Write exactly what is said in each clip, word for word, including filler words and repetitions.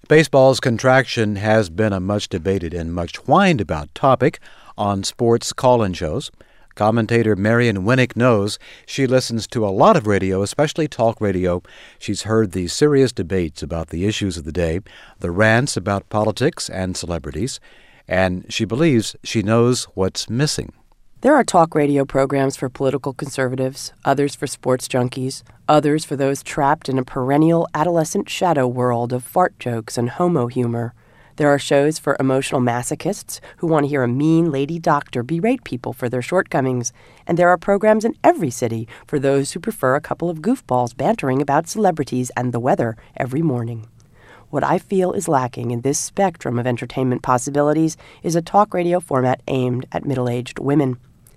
Baseball's contraction has been a much debated and much whined about topic on sports call-in shows. Commentator Marion Winnick knows. She listens to a lot of radio, especially talk radio. She's heard the serious debates about the issues of the day, the rants about politics and celebrities, and she believes she knows what's missing. There are talk radio programs for political conservatives, others for sports junkies, others for those trapped in a perennial adolescent shadow world of fart jokes and homo humor. There are shows for emotional masochists who want to hear a mean lady doctor berate people for their shortcomings, and there are programs in every city for those who prefer a couple of goofballs bantering about celebrities and the weather every morning. What I feel is lacking in this spectrum of entertainment possibilities is a talk radio format aimed at middle-aged women.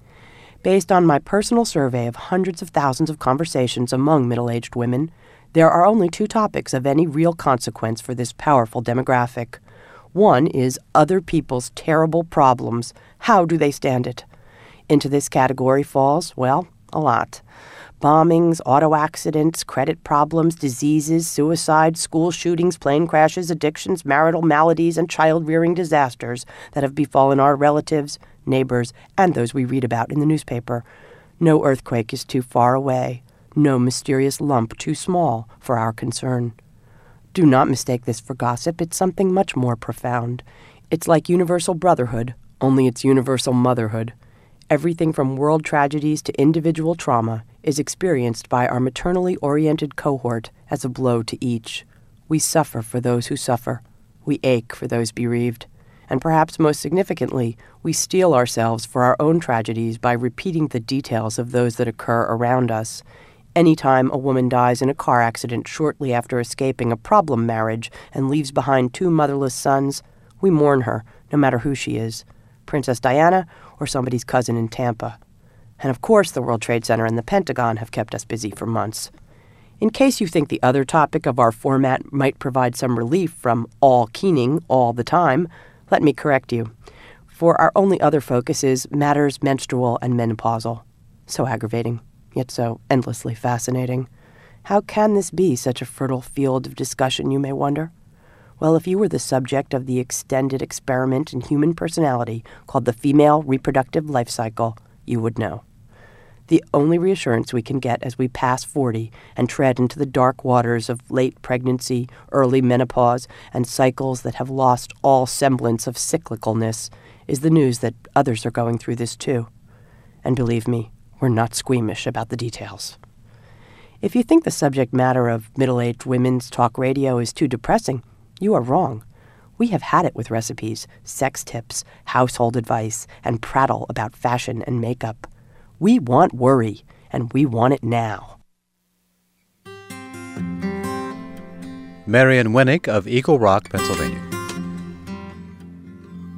Based on my personal survey of hundreds of thousands of conversations among middle-aged women, there are only two topics of any real consequence for this powerful demographic. One is other people's terrible problems. How do they stand it? Into this category falls, well, a lot. Bombings, auto accidents, credit problems, diseases, suicide, school shootings, plane crashes, addictions, marital maladies, and child-rearing disasters that have befallen our relatives, neighbors, and those we read about in the newspaper. No earthquake is too far away, no mysterious lump too small for our concern. Do not mistake this for gossip. It's something much more profound. It's like universal brotherhood, only it's universal motherhood. Everything from world tragedies to individual trauma is experienced by our maternally oriented cohort as a blow to each. We suffer for those who suffer. We ache for those bereaved. And perhaps most significantly, we steel ourselves for our own tragedies by repeating the details of those that occur around us. Anytime a woman dies in a car accident shortly after escaping a problem marriage and leaves behind two motherless sons, we mourn her, no matter who she is, Princess Diana or somebody's cousin in Tampa. And of course the World Trade Center and the Pentagon have kept us busy for months. In case you think the other topic of our format might provide some relief from all keening all the time, let me correct you. For our only other focus is matters menstrual and menopausal. So aggravating, yet so endlessly fascinating. How can this be such a fertile field of discussion, you may wonder? Well, if you were the subject of the extended experiment in human personality called the female reproductive life cycle, you would know. The only reassurance we can get as we pass forty and tread into the dark waters of late pregnancy, early menopause, and cycles that have lost all semblance of cyclicalness is the news that others are going through this too. And believe me, we're not squeamish about the details. If you think the subject matter of middle-aged women's talk radio is too depressing, you are wrong. We have had it with recipes, sex tips, household advice, and prattle about fashion and makeup. We want worry, and we want it now. Marion Winnick of Eagle Rock, Pennsylvania.